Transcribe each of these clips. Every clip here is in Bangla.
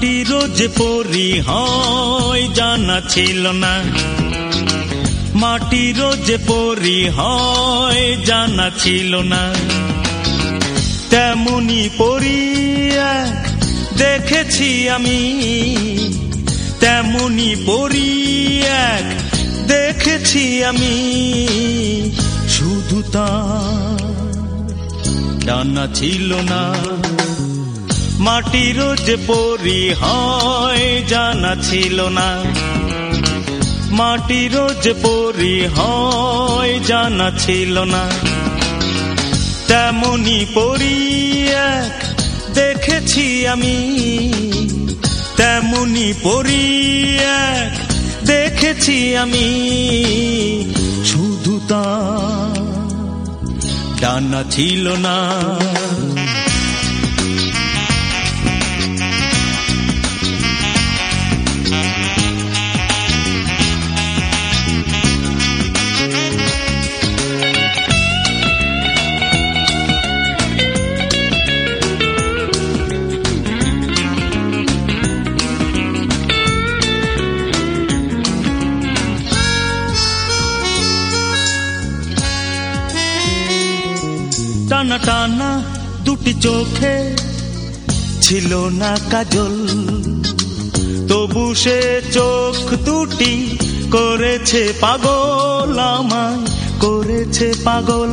মাটিরও যে পরি হয় জানা ছিল না, মাটিরও যে পরি হয় জানা ছিল না। তেমনি পরি এক দেখেছি আমি, তেমনি পরি এক দেখেছি আমি, শুধু তার ডানা ছিল না। মাটিরও যে পরি হয় জানা ছিল না, মাটিরও যে পরি হয় জানা ছিল না। তেমনি পরি এক দেখেছি আমি, তেমনি পরি এক দেখেছি আমি, শুধু তার ডানা ছিল না। টানা টানা দুটি চোখে ছিল না কাজল, তবু সে চোখ দুটি করেছে পাগল, আমায় করেছে পাগল।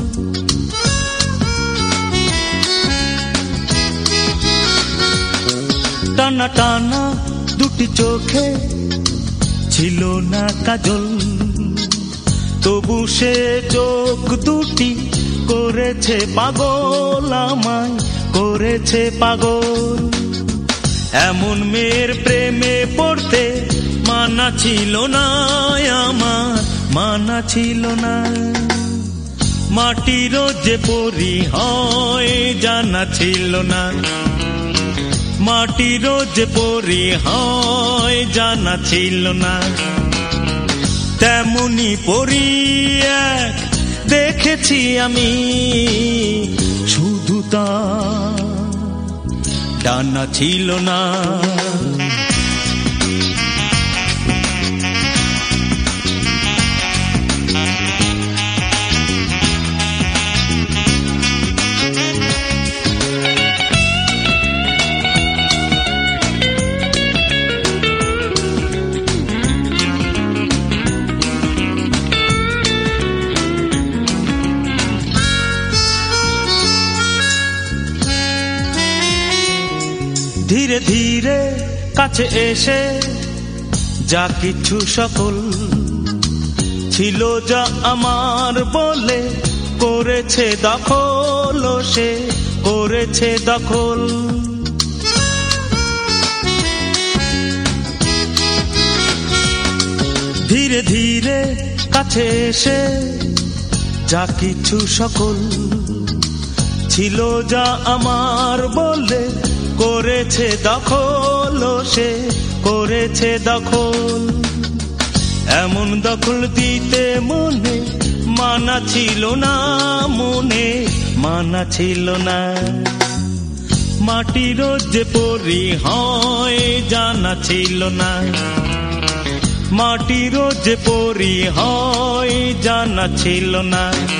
টানা টানা দুটি চোখে ছিল না কাজল, তবু সে চোখ দুটি করেছে পাগল, আমায় করেছে পাগল। এমন মেয়ের প্রেমে পড়তে মানা ছিল না আমার, মানা ছিল না। মাটিরও যে পরি হয় জানা ছিল না, মাটিরও যে পরি হয় জানা ছিল না। তেমনি পরি এক দেখেছি আমি, শুধু তার ডানা ছিল না। ধীরে ধীরে কাছে এসে যা কিছু সকল ছিল যা আমার বলে করেছে দখল, সে করেছে দখল। ধীরে ধীরে কাছে এসে যা কিছু সকল ছিল যা আমার বলে করেছে দখল, সে করেছে দখল। এমন দখল দিতে মনে মানা ছিল না, মনে মানা ছিল না। মাটিরও যে পরি হয় জানা ছিল না, মাটিরও যে পরি হয় জানা ছিল না।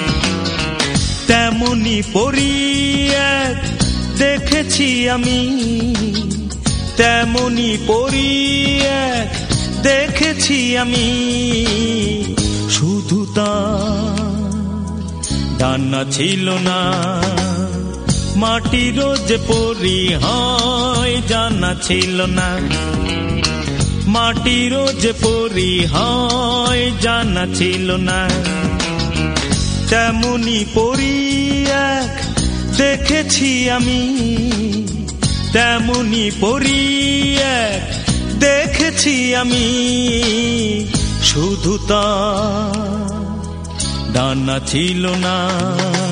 তেমনি পরি এক দেখেছি আমি, তেমনি পরি এক দেখেছি আমি, শুধু তার ডানা ছিল না। মাটিরও যে পরি হয় জানা ছিল না, মাটিরও যে পরি হয় জানা ছিল না। তেমনি পরি এক দেখেছি আমি, তেমনি পরি এক দেখেছি আমি, শুধু তার ডানা ছিল না।